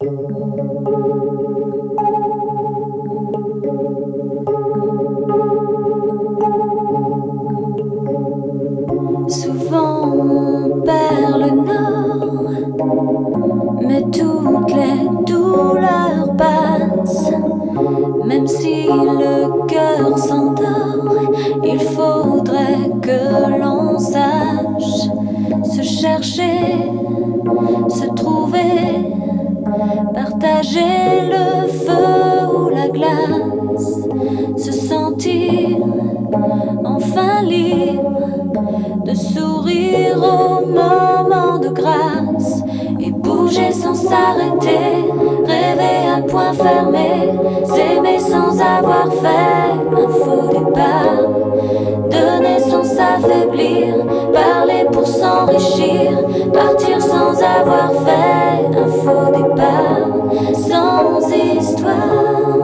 Souvent on perd le nord, mais toutes les douleurs passent. Même si le cœur s'endort, il faudrait que l'on sache se chercher, se trouver, partager le feu ou la glace, se sentir enfin libre, de sourire au moment de grâce et bouger sans s'arrêter, rêver à point fermé, s'aimer sans avoir fait un faux départ, donner sans s'affaiblir, parler pour s'enrichir, partir sans avoir fait un faux départ, sans histoire,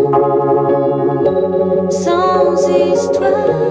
sans histoire.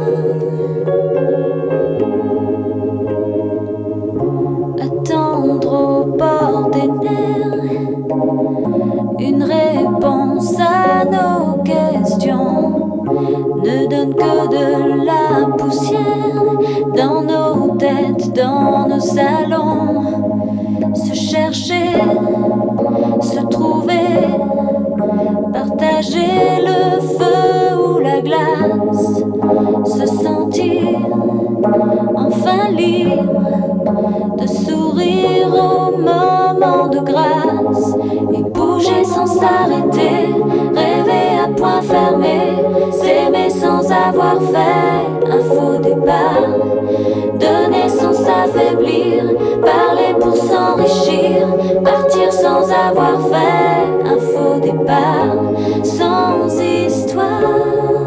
Attendre au bord des nerfs une réponse à nos questions ne donne que de la poussière dans nos têtes, dans nos salons. Se chercher, se trouver, partager le feu ou la glace, se sentir enfin libre, de sourire au moment de grâce et bouger sans s'arrêter, rêver à point fermé, s'aimer sans avoir fait un faux départ, donner sans s'affaiblir, parler pour s'enrichir, partir sans avoir fait un faux départ, sans histoire,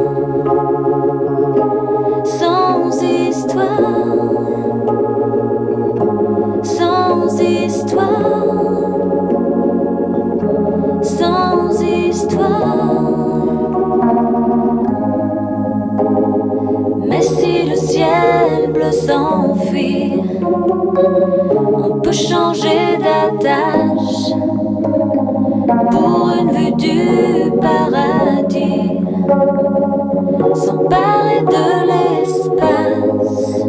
sans histoire. Sans histoire, sans histoire. Mais si le ciel bleu s'enfuit, on peut changer d'attache pour une vue du paradis, s'emparer de l'espace,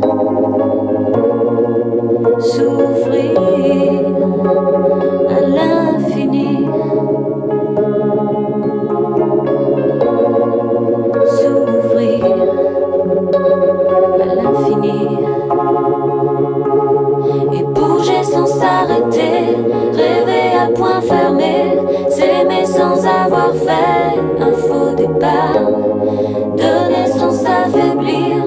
s'ouvrir à l'infini, s'ouvrir à l'infini et bouger sans s'arrêter, rêver à point fermé, s'aimer sans avoir fait un faux départ, donner sans s'affaiblir,